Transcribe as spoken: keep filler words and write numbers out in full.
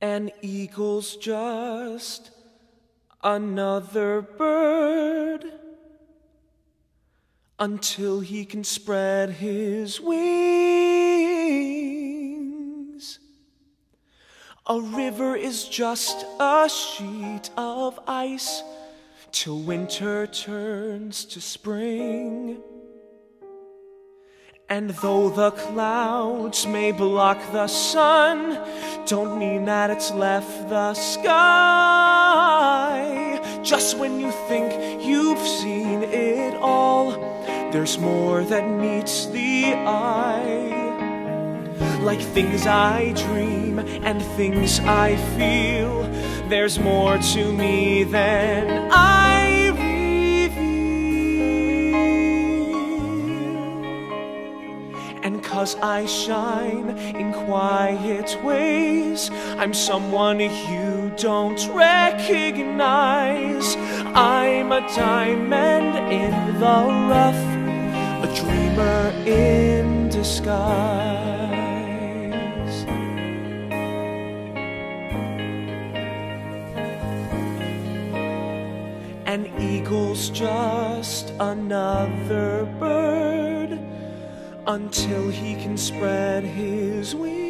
An eagle's just another bird until he can spread his wings. A river is just a sheet of ice till winter turns to spring. And though the clouds may block the sun, don't mean that it's left the sky. Just when you think you've seen it all, there's more that meets the eye. Like things I dream and things I feel, there's more to me than I reveal. And 'cause I shine in quiet ways, I'm someone you don't recognize. I'm a diamond in the rough, a dreamer in disguise. An eagle's just another bird until he can spread his wings.